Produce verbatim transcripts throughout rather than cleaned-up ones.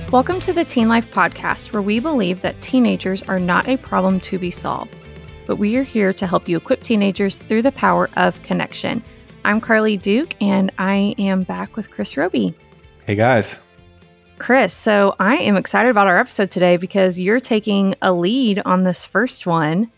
Welcome to the Teen Life Podcast, where we believe that teenagers are not a problem to be solved, but we are here to help you equip teenagers through the power of connection. I'm Carly Duke, and I am back with Chris Roby. Hey, guys. Chris, so I am excited about our episode today because you're taking a lead on this first one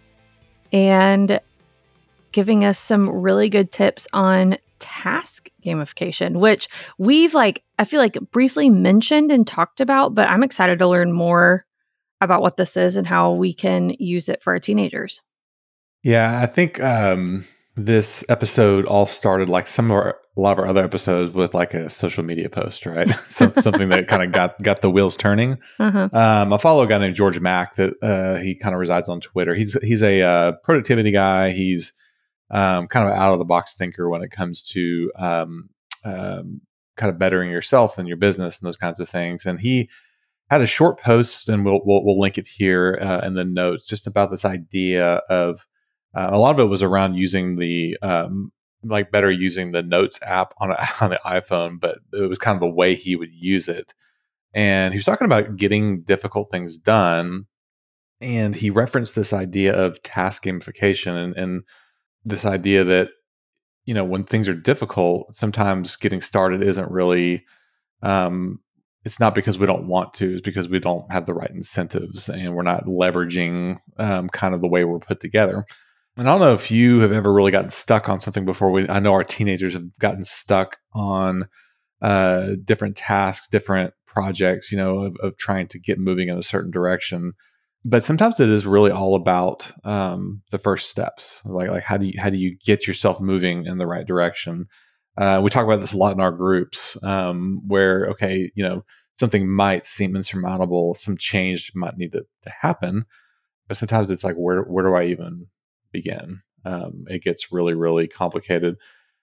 and giving us some really good tips on task gamification, which we've like, I feel like briefly mentioned and talked about, but I'm excited to learn more about what this is and how we can use it for our teenagers. Yeah, I think um, this episode all started like some of our, a lot of our other episodes with like a social media post, right? so, something that kind of got got the wheels turning. Uh-huh. Um, I follow a guy named George Mack that uh, he kind of resides on Twitter. He's he's a uh, productivity guy. He's um, kind of out of the box thinker when it comes to um, um, kind of bettering yourself and your business and those kinds of things. And he had a short post, and we'll we'll, we'll link it here uh, in the notes, just about this idea of uh, a lot of it was around using the um, like better using the Notes app on a, on the iPhone, but it was kind of the way he would use it. And he was talking about getting difficult things done, and he referenced this idea of task gamification and, and this idea that, you know, when things are difficult, sometimes getting started isn't really, um, it's not because we don't want to, it's because we don't have the right incentives and we're not leveraging um, kind of the way we're put together. And I don't know if you have ever really gotten stuck on something before. We, I know our teenagers have gotten stuck on uh, different tasks, different projects, you know, of, of trying to get moving in a certain direction. But sometimes it is really all about um, the first steps. Like, like how do you how do you get yourself moving in the right direction? Uh, we talk about this a lot in our groups, um, where okay, you know, something might seem insurmountable, some change might need to, to happen, but sometimes it's like, where where do I even begin? Um, it gets really really complicated.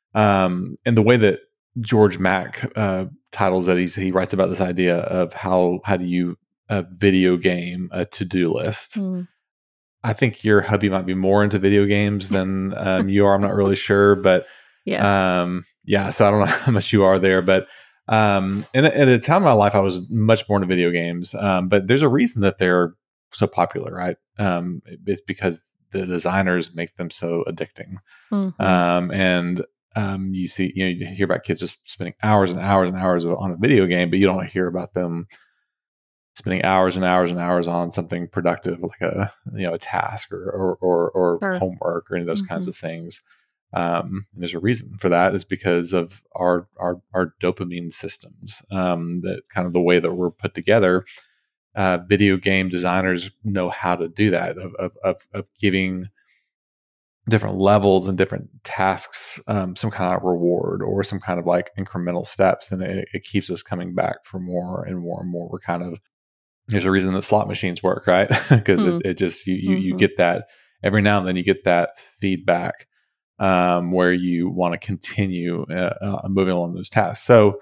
Um, and the way that George Mack uh, titles it, he's, he writes about this idea of how how do you a video game, a to-do list. Mm. I think your hubby might be more into video games than um, you are. I'm not really sure, but yes. um, yeah, so I don't know how much you are there, but um, and at a time in my life, I was much more into video games, um, but there's a reason that they're so popular, right? Um, it's because the designers make them so addicting. Mm-hmm. Um, and um, you see, you know, you hear about kids just spending hours and hours and hours on a video game, but you don't hear about them spending hours and hours and hours on something productive, like a you know a task or or or, or sure. homework or any of those mm-hmm. kinds of things. Um, and there's a reason for that. Is because of our our our dopamine systems. Um, that kind of the way that we're put together. Uh, video game designers know how to do that. Of of of, of giving different levels and different tasks um, some kind of reward or some kind of like incremental steps, and it, it keeps us coming back for more and more and more. We're kind of There's a reason that slot machines work, right? Because mm. it, it just you you, mm-hmm. you get that every now and then. You get that feedback um, where you want to continue uh, uh, moving along those tasks. So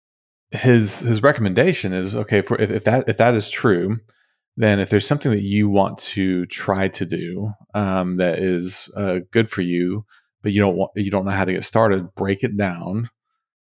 his his recommendation is okay for if, if that if that is true, then if there's something that you want to try to do um, that is uh, good for you, but you don't want you don't know how to get started, break it down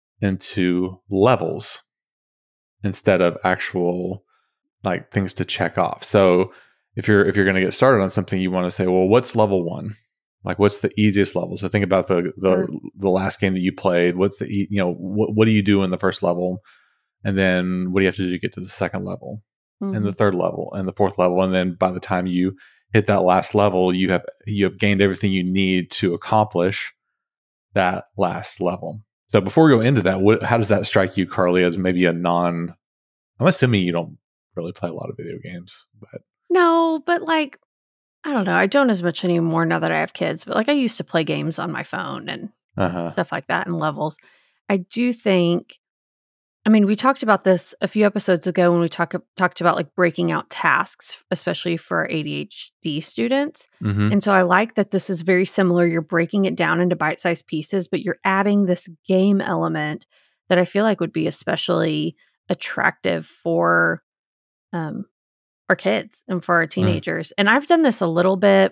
into levels instead of actual like things to check off. So if you're if you're going to get started on something, you want to say, well, what's level one? Like, what's the easiest level? So think about the the, sure. the last game that you played. What's the you know what what do you do in the first level, and then what do you have to do to get to the second level, mm-hmm. and the third level, and the fourth level, and then by the time you hit that last level, you have you have gained everything you need to accomplish that last level. So before we go into that, what, how does that strike you, Carly, as maybe a non? I'm assuming you don't really play a lot of video games, but no, but like, I don't know. I don't as much anymore now that I have kids, but like I used to play games on my phone and uh-huh. stuff like that and levels. I do think, I mean, we talked about this a few episodes ago when we talk, talked about like breaking out tasks, especially for A D H D students. Mm-hmm. And so I like that this is very similar. You're breaking it down into bite-sized pieces, but you're adding this game element that I feel like would be especially attractive for um, our kids and for our teenagers. Mm. And I've done this a little bit.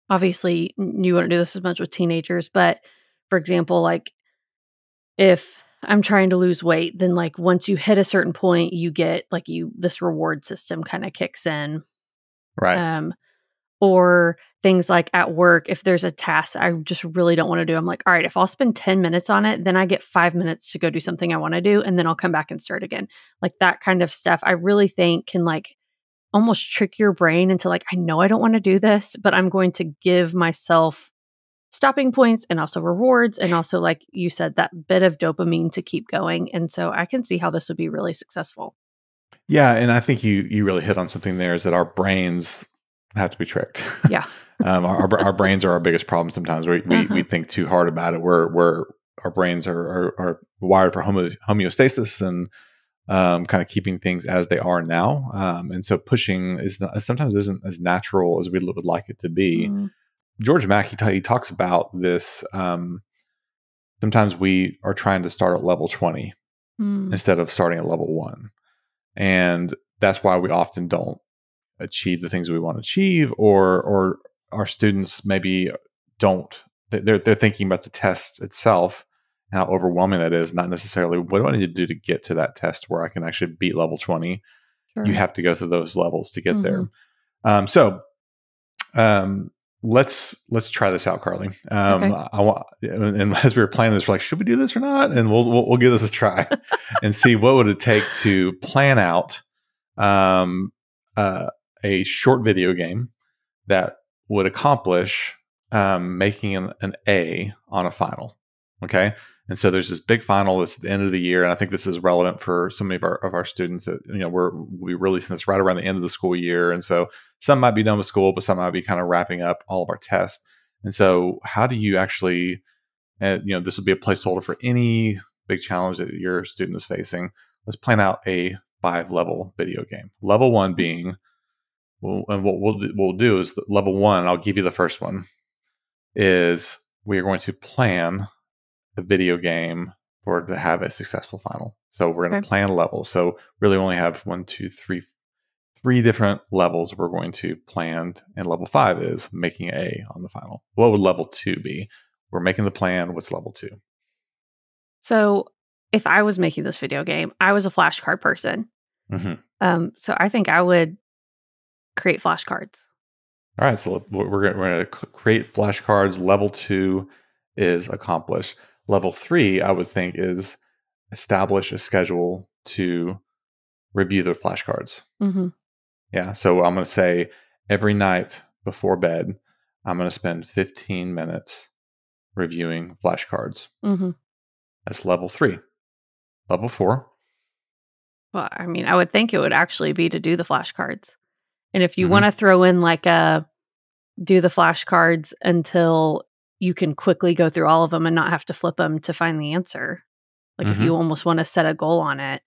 Obviously, you wouldn't do this as much with teenagers, but for example, like if I'm trying to lose weight, then like once you hit a certain point, you get like you this reward system kind of kicks in. Right. Um, or things like at work, if there's a task I just really don't want to do, I'm like, all right, if I'll spend ten minutes on it, then I get five minutes to go do something I want to do, and then I'll come back and start again. Like that kind of stuff, I really think can like almost trick your brain into like, I know I don't want to do this, but I'm going to give myself stopping points and also rewards. And also, like you said, that bit of dopamine to keep going. And so I can see how this would be really successful. Yeah. And I think you, you really hit on something there, is that our brains have to be tricked. Yeah. um, our, our brains are our biggest problem. Sometimes we, we, uh-huh. we think too hard about it. We're, we're, our brains are, are, are wired for homo, homeostasis and um, kind of keeping things as they are now. Um, and so pushing is not, sometimes isn't as natural as we would like it to be. Mm. George Mack, he, t- he talks about this. Um, sometimes we are trying to start at level twenty mm. instead of starting at level one. And that's why we often don't achieve the things we want to achieve, or or our students maybe don't. They're, they're thinking about the test itself, and how overwhelming that is, not necessarily what do I need to do to get to that test where I can actually beat level twenty. Sure. You have to go through those levels to get mm-hmm. there. Um, so um, let's let's try this out, Carly. Um, okay. I want, and as we were planning this, we're like, should we do this or not? And we'll we'll, we'll give this a try and see what would it take to plan out um, uh, a short video game that would accomplish um, making an, an A on a final. Okay. And so there's this big final that's at the end of the year. And I think this is relevant for some of our, of our students that, you know, we're, we're releasing this right around the end of the school year. And so some might be done with school, but some might be kind of wrapping up all of our tests. And so how do you actually, uh, you know, this would be a placeholder for any big challenge that your student is facing. Let's plan out a five level video game. Level one being, well, and what we'll, do, what we'll do is level one, I'll give you the first one, is we are going to plan the video game for it to have a successful final. So we're going to okay. plan levels. So really only have one, two, three, three different levels we're going to plan. And level five is making A on the final. What would level two be? We're making the plan. What's level two? So if I was making this video game, I was a flashcard person. Mm-hmm. Um, so I think I would create flashcards. All right. So we're going to create flashcards. Level two is accomplished. Level three, I would think, is establish a schedule to review the flashcards. Mm-hmm. Yeah. So I'm going to say every night before bed, I'm going to spend fifteen minutes reviewing flashcards. Mm-hmm. That's level three. Level four. Well, I mean, I would think it would actually be to do the flashcards. And if you mm-hmm. want to throw in like a do the flashcards until you can quickly go through all of them and not have to flip them to find the answer. Like mm-hmm. if you almost want to set a goal on it,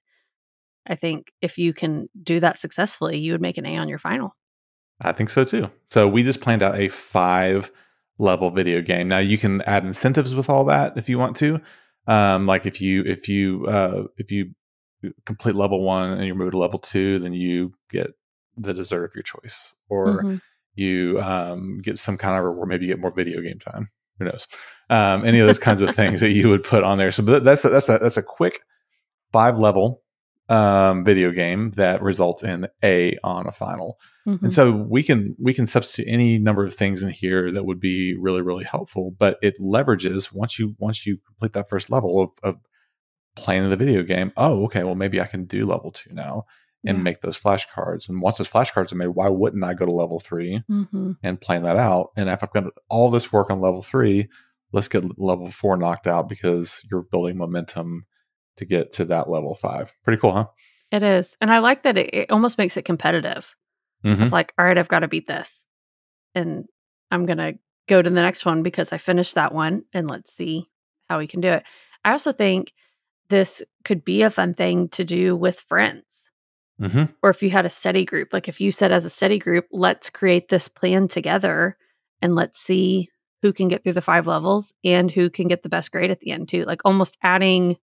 I think if you can do that successfully, you would make an A on your final. I think so too. So we just planned out a five level video game. Now you can add incentives with all that if you want to. Um, like if you, if you, uh, if you complete level one and you move to level two, then you get the dessert of your choice, or mm-hmm. you um, get some kind of reward. Maybe you get more video game time. Who knows? Um, any of those kinds of things that you would put on there. So that's a, that's a, that's a quick five level um, video game that results in A on a final. Mm-hmm. And so we can we can substitute any number of things in here that would be really really helpful. But it leverages once you once you complete that first level of, of playing the video game. Oh, okay. Well, maybe I can do level two now and yeah. make those flashcards. And once those flashcards are made, why wouldn't I go to level three mm-hmm. and plan that out? And if I've got all this work on level three, let's get level four knocked out because you're building momentum to get to that level five. Pretty cool, huh? It is. And I like that it, it almost makes it competitive. Mm-hmm. It's like, all right, I've got to beat this. And I'm going to go to the next one because I finished that one and let's see how we can do it. I also think this could be a fun thing to do with friends. Mm-hmm. Or if you had a study group, like if you said as a study group, let's create this plan together and let's see who can get through the five levels and who can get the best grade at the end too. Like almost adding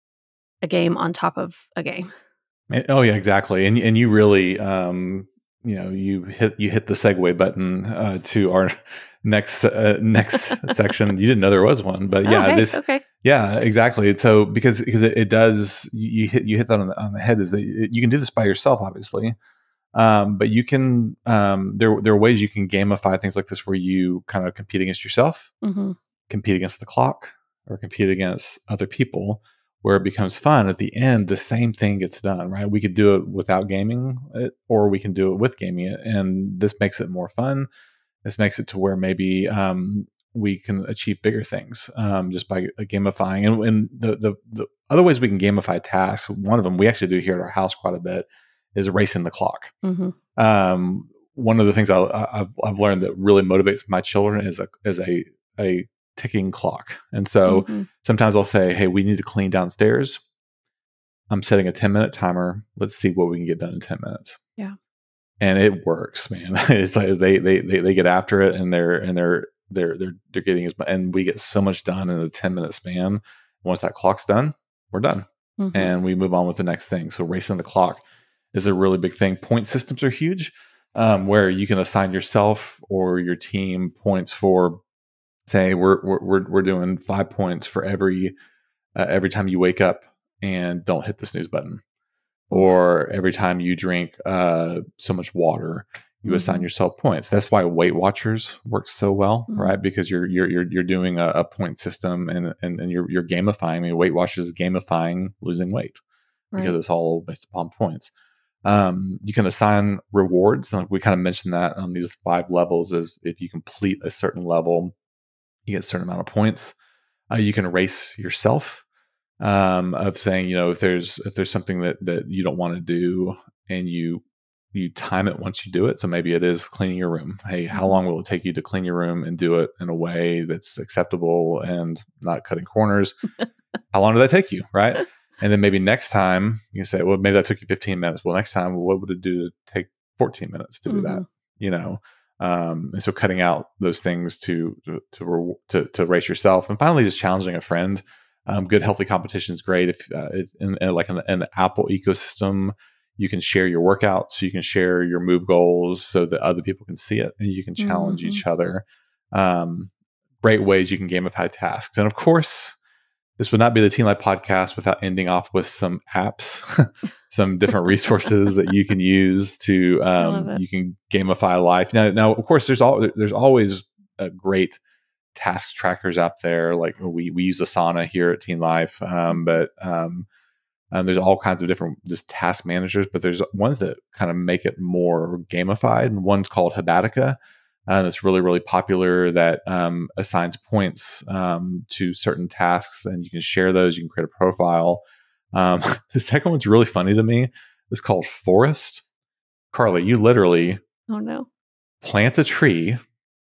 a game on top of a game. Oh yeah, exactly. And and you really, um, you know, you hit you hit the segue button uh, to our next uh, next section. You didn't know there was one, but yeah, oh, hey, this okay. Yeah, exactly. So because because it, it does, you hit you hit that on the, on the head. Is that it, you can do this by yourself, obviously, um, but you can um, there there are ways you can gamify things like this where you kind of compete against yourself, mm-hmm. compete against the clock, or compete against other people, where it becomes fun. At the end, the same thing gets done, right? We could do it without gaming it, or we can do it with gaming it, and this makes it more fun. This makes it to where maybe um, we can achieve bigger things um, just by gamifying. And, and the, the the other ways we can gamify tasks, one of them we actually do here at our house quite a bit, is racing the clock. Mm-hmm. Um, one of the things I, I've, I've learned that really motivates my children is a is a a ticking clock. And so mm-hmm. sometimes I'll say, "Hey, we need to clean downstairs. I'm setting a ten minute timer. Let's see what we can get done in ten minutes." Yeah. And it works, man. It's like they, they they they get after it, and they're and they're they're they're they're getting as and we get so much done in a ten minute span. Once that clock's done, we're done, mm-hmm. and we move on with the next thing. So racing the clock is a really big thing. Point systems are huge, um, where you can assign yourself or your team points for, say, we're we're we're doing five points for every uh, every time you wake up and don't hit the snooze button. Or every time you drink uh, so much water, you mm-hmm. assign yourself points. That's why Weight Watchers works so well, mm-hmm. right? Because you're you're you're you're doing a, a point system and and, and you're you're gamifying. I mean, Weight Watchers is gamifying losing weight right. because it's all based upon points. Um, you can assign rewards. Like we kind of mentioned that on these five levels. Is if you complete a certain level, you get a certain amount of points. Uh, you can race yourself. Um, of saying, you know, if there's if there's something that that you don't want to do and you you time it once you do it. So maybe it is cleaning your room. Hey, how long will it take you to clean your room and do it in a way that's acceptable and not cutting corners? How long did that take you, right? And then maybe next time you can say, well, maybe that took you fifteen minutes. Well, next time, what would it do to take fourteen minutes to mm-hmm. do that? You know, um, and so cutting out those things to to to, to to race yourself, and finally just challenging a friend. Um, good healthy competition is great. If, uh, if in, in like in the, in the Apple ecosystem, you can share your workouts, so you can share your move goals, so that other people can see it, and you can challenge mm-hmm. each other. Um, great ways you can gamify tasks, and of course, this would not be the Teen Life podcast without ending off with some apps, some different resources that you can use to um, you can gamify life. Now, now of course, there's all there's always a great task trackers out there. Like we we use Asana here at Teen Life, um, but um, um, there's all kinds of different just task managers. But there's ones that kind of make it more gamified, and one's called Habatica, uh, that's really really popular. That um, assigns points um, to certain tasks, and you can share those. You can create a profile. Um, the second one's really funny to me. It's called Forest. Carly, you literally oh no plant a tree.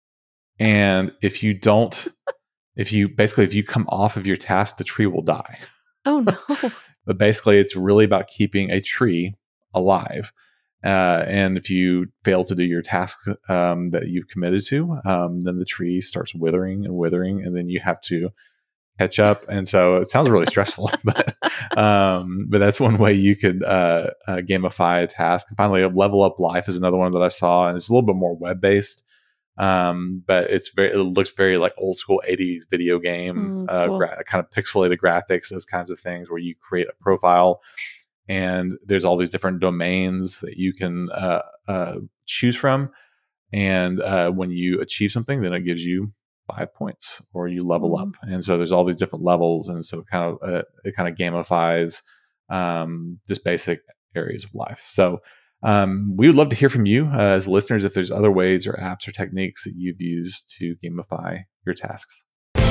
And if you don't, if you basically, if you come off of your task, the tree will die. Oh, no. But basically, it's really about keeping a tree alive. Uh, and if you fail to do your task um, that you've committed to, um, then the tree starts withering and withering, and then you have to catch up. And so it sounds really stressful, but um, but that's one way you could uh, uh, gamify a task. And finally, a Level Up Life is another one that I saw, and it's a little bit more web-based. Um, but it's very, it looks very like old school eighties video game, mm, uh, cool. gra- kind of pixelated graphics, those kinds of things where you create a profile and there's all these different domains that you can, uh, uh, choose from. And, uh, when you achieve something, then it gives you five points or you level mm. up. And so there's all these different levels. And so it kind of, uh, it kind of gamifies, um, just basic areas of life. So, Um, we would love to hear from you uh, as listeners if there's other ways or apps or techniques that you've used to gamify your tasks.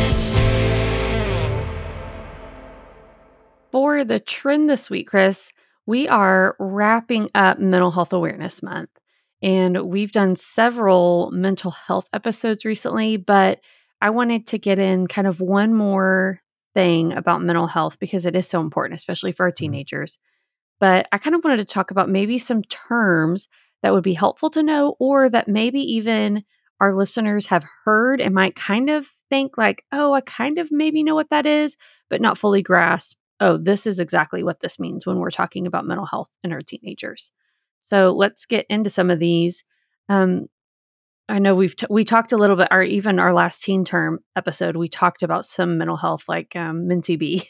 For the trend this week, Chris, we are wrapping up Mental Health Awareness Month. And we've done several mental health episodes recently, but I wanted to get in kind of one more thing about mental health because it is so important, especially for our teenagers. Mm-hmm. But I kind of wanted to talk about maybe some terms that would be helpful to know, or that maybe even our listeners have heard and might kind of think like, oh, I kind of maybe know what that is, but not fully grasp, oh, this is exactly what this means when we're talking about mental health in our teenagers. So let's get into some of these. Um, I know we've t- we talked a little bit, or even our last teen term episode, we talked about some mental health, like um, Minty B.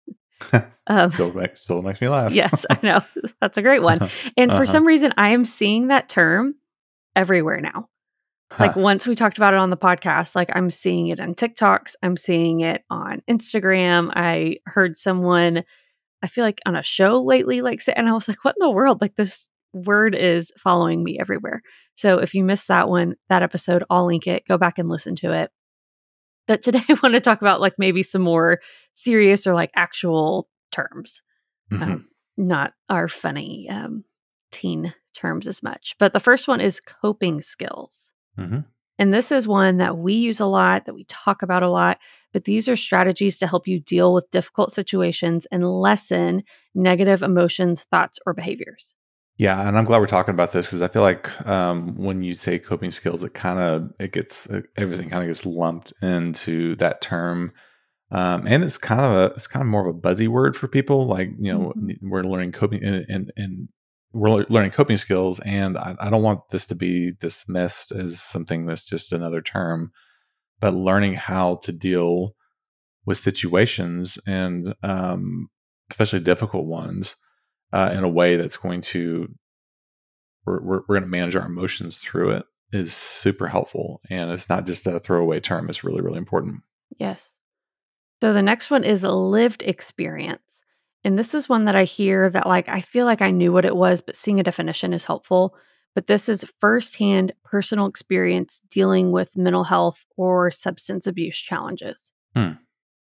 um, still, makes, still makes me laugh. Yes, I know. That's a great one. And uh-huh. for some reason, I am seeing that term everywhere now. Like huh. once we talked about it on the podcast, like I'm seeing it on TikToks. I'm seeing it on Instagram. I heard someone, I feel like on a show lately, like say, and I was like, what in the world? Like this word is following me everywhere. So if you missed that one, that episode, I'll link it. Go back and listen to it. But today I want to talk about like maybe some more serious or like actual terms, mm-hmm. um, not our funny um, teen terms as much. But the first one is coping skills. Mm-hmm. And this is one that we use a lot, that we talk about a lot. But these are strategies to help you deal with difficult situations and lessen negative emotions, thoughts, or behaviors. Yeah, and I'm glad we're talking about this because I feel like um, when you say coping skills, it kind of it gets everything kind of gets lumped into that term, um, and it's kind of a it's kind of more of a buzzy word for people. Like you know, mm-hmm. we're learning coping and, and and we're learning coping skills, and I, I don't want this to be dismissed as something that's just another term, but learning how to deal with situations and um, especially difficult ones. Uh, in a way that's going to we're we're, we're going to manage our emotions through it is super helpful, and it's not just a throwaway term. It's really really important. Yes. So the next one is a lived experience, and this is one that I hear that like I feel like I knew what it was, but seeing a definition is helpful. But this is firsthand personal experience dealing with mental health or substance abuse challenges. Hmm.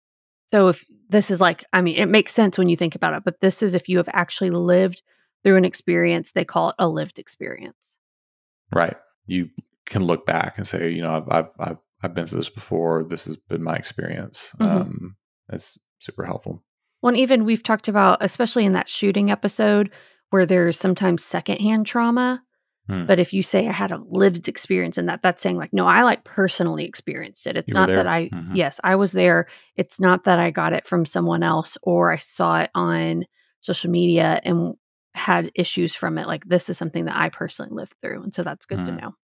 So if this is like, I mean, it makes sense when you think about it, but this is if you have actually lived through an experience, they call it a lived experience. Right. You can look back and say, you know, I've I've I've, I've been through this before. This has been my experience. Mm-hmm. Um, it's super helpful. Well, and even we've talked about, especially in that shooting episode, where there's sometimes secondhand trauma. But if you say I had a lived experience in that, that's saying like, no, I like personally experienced it. It's you not that I, mm-hmm. yes, I was there. It's not that I got it from someone else or I saw it on social media and had issues from it. Like this is something that I personally lived through. And so that's good mm-hmm. to know.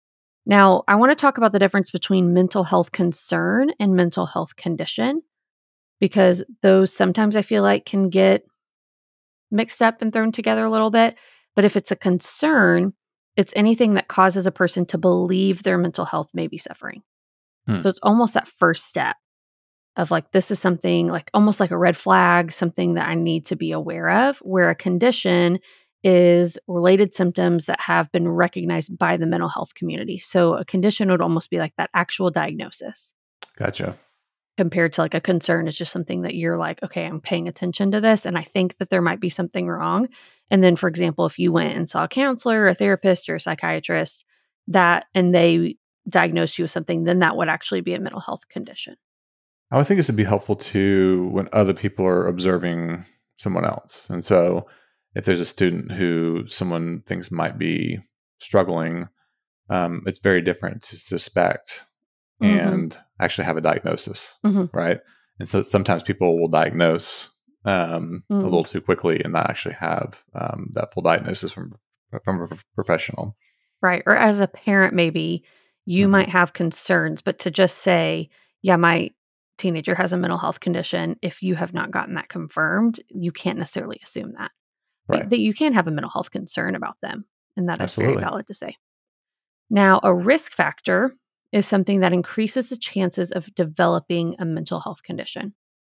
Now, I want to talk about the difference between mental health concern and mental health condition, because those sometimes I feel like can get mixed up and thrown together a little bit. But if it's a concern, it's anything that causes a person to believe their mental health may be suffering. Hmm. So it's almost that first step of like, this is something like almost like a red flag, something that I need to be aware of, where a condition is related symptoms that have been recognized by the mental health community. So a condition would almost be like that actual diagnosis. Gotcha. Compared to like a concern is just something that you're like, okay, I'm paying attention to this and I think that there might be something wrong. And then, for example, if you went and saw a counselor, a therapist, or a psychiatrist, that and they diagnosed you with something, then that would actually be a mental health condition. I would think this would be helpful too when other people are observing someone else. And so if there's a student who someone thinks might be struggling, um, it's very different to suspect and mm-hmm. actually have a diagnosis, mm-hmm. right? And so sometimes people will diagnose um, mm-hmm. a little too quickly and not actually have um, that full diagnosis from from a professional. Right. Or as a parent, maybe you mm-hmm. might have concerns, but to just say, yeah, my teenager has a mental health condition, if you have not gotten that confirmed, you can't necessarily assume that. Right. That you can have a mental health concern about them. And that Absolutely. is very valid to say. Now, a risk factor is something that increases the chances of developing a mental health condition.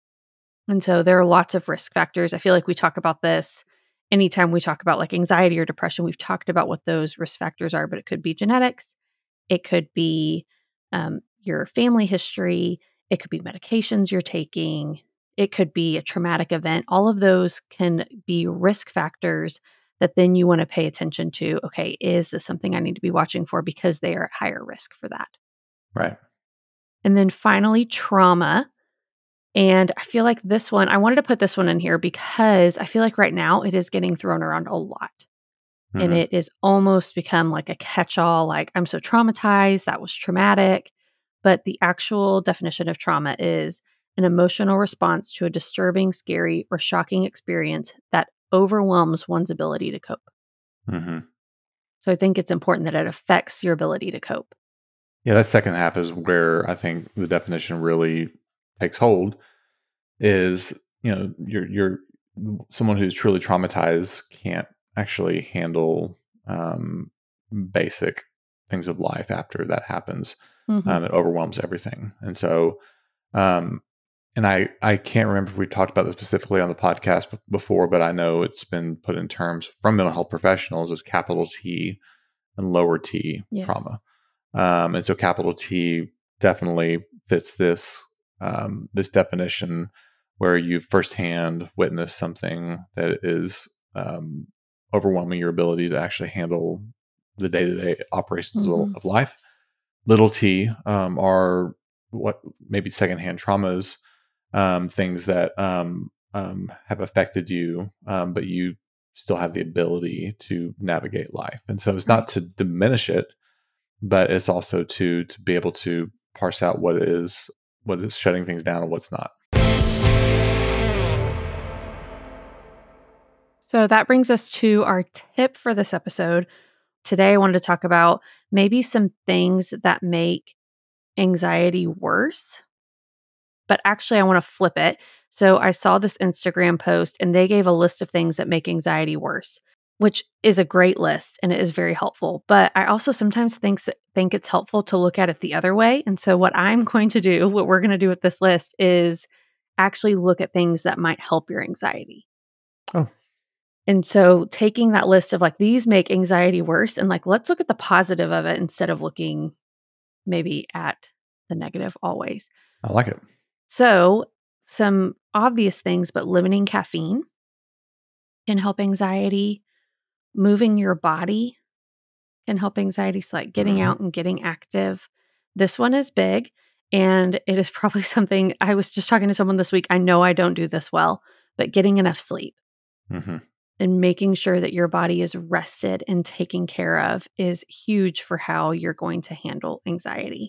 And so there are lots of risk factors. I feel like we talk about this anytime we talk about like anxiety or depression. We've talked about what those risk factors are, but it could be genetics. It could be um, your family history. It could be medications you're taking. It could be a traumatic event. All of those can be risk factors that then you want to pay attention to. Okay, is this something I need to be watching for because they are at higher risk for that? Right. And then finally, trauma. And I feel like this one, I wanted to put this one in here because I feel like right now it is getting thrown around a lot. Mm-hmm. And it is almost become like a catch-all, like I'm so traumatized, that was traumatic. But the actual definition of trauma is an emotional response to a disturbing, scary, or shocking experience that overwhelms one's ability to cope. Mm-hmm. So I think it's important that it affects your ability to cope. Yeah, that second half is where I think the definition really takes hold. Is, you know, you're you're someone who's truly traumatized can't actually handle um, basic things of life after that happens. Mm-hmm. Um, it overwhelms everything, and so, um, and I I can't remember if we talked about this specifically on the podcast b- before, but I know it's been put in terms from mental health professionals as capital T and lower T yes. trauma, um, and so capital T definitely fits this um, this definition, where you firsthand witness something that is um, overwhelming your ability to actually handle the day-to-day operations mm-hmm. of life. Little T um, are what maybe secondhand traumas, um, things that um, um, have affected you, um, but you still have the ability to navigate life. And so it's not to diminish it, but it's also to to be able to parse out what is what is shutting things down and what's not. So that brings us to our tip for this episode. Today, I wanted to talk about maybe some things that make anxiety worse. But actually, I want to flip it. So I saw this Instagram post and they gave a list of things that make anxiety worse, which is a great list and it is very helpful. But I also sometimes think, think it's helpful to look at it the other way. And so what I'm going to do, what we're going to do with this list is actually look at things that might help your anxiety. Oh. And so taking that list of like, these make anxiety worse, and like, let's look at the positive of it instead of looking maybe at the negative always. I like it. So some obvious things, but limiting caffeine can help anxiety. Moving your body can help anxiety. So like getting mm-hmm. out and getting active. This one is big, and it is probably something I was just talking to someone this week. I know I don't do this well, but getting enough sleep. Mm-hmm. And making sure that your body is rested and taken care of is huge for how you're going to handle anxiety.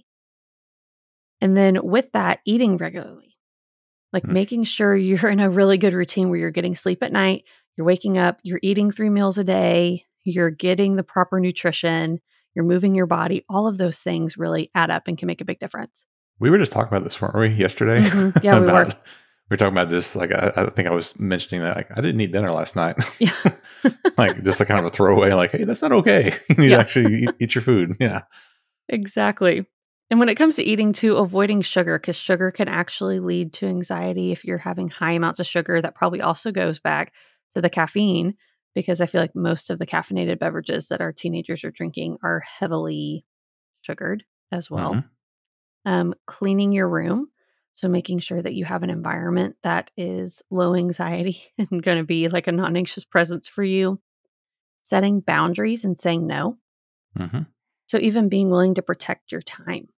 And then with that, eating regularly, like mm. making sure you're in a really good routine where you're getting sleep at night, you're waking up, you're eating three meals a day, you're getting the proper nutrition, you're moving your body. All of those things really add up and can make a big difference. We were just talking about this, weren't we, yesterday? Mm-hmm. Yeah, we about- were. We were talking about this, like, I, I think I was mentioning that, like, I didn't eat dinner last night. Yeah. Like, just a kind of a throwaway, like, hey, that's not okay. You need yeah. to actually eat, eat your food. Yeah. Exactly. And when it comes to eating too, avoiding sugar, because sugar can actually lead to anxiety if you're having high amounts of sugar. That probably also goes back to the caffeine, because I feel like most of the caffeinated beverages that our teenagers are drinking are heavily sugared as well. Mm-hmm. Um, cleaning your room. So making sure that you have an environment that is low anxiety and going to be like a non-anxious presence for you. Setting boundaries and saying no. Mm-hmm. So even being willing to protect your time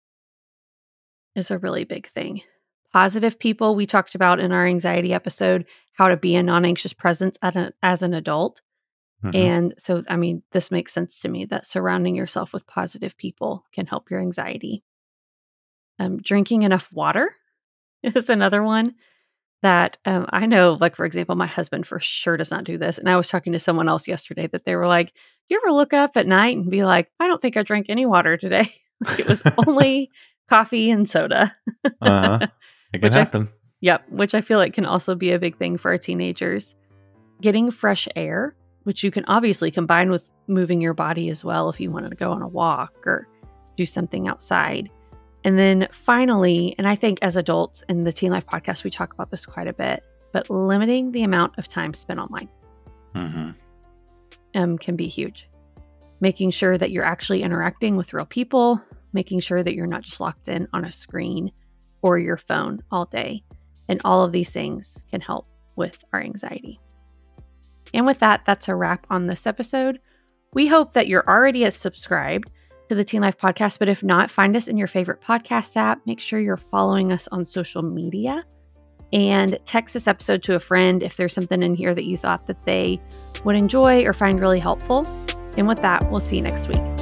is a really big thing. Positive people, we talked about in our anxiety episode, how to be a non-anxious presence as an, as an adult. Mm-hmm. And so, I mean, this makes sense to me that surrounding yourself with positive people can help your anxiety. Um, drinking enough water is another one that um, I know, like, for example, my husband for sure does not do this. And I was talking to someone else yesterday that they were like, do you ever look up at night and be like, I don't think I drank any water today. Like, it was only coffee and soda. uh-huh. It can happen. I, yep. Which I feel like can also be a big thing for our teenagers. Getting fresh air, which you can obviously combine with moving your body as well if you wanted to go on a walk or do something outside. And then finally, and I think as adults in the Teen Life podcast, we talk about this quite a bit, but limiting the amount of time spent online mm-hmm. um, can be huge. Making sure that you're actually interacting with real people, making sure that you're not just locked in on a screen or your phone all day. And all of these things can help with our anxiety. And with that, that's a wrap on this episode. We hope that you're already as subscribed to the Teen Life podcast, but if not, find us in your favorite podcast app. Make sure you're following us on social media and text this episode to a friend if there's something in here that you thought that they would enjoy or find really helpful. And with that, we'll see you next week.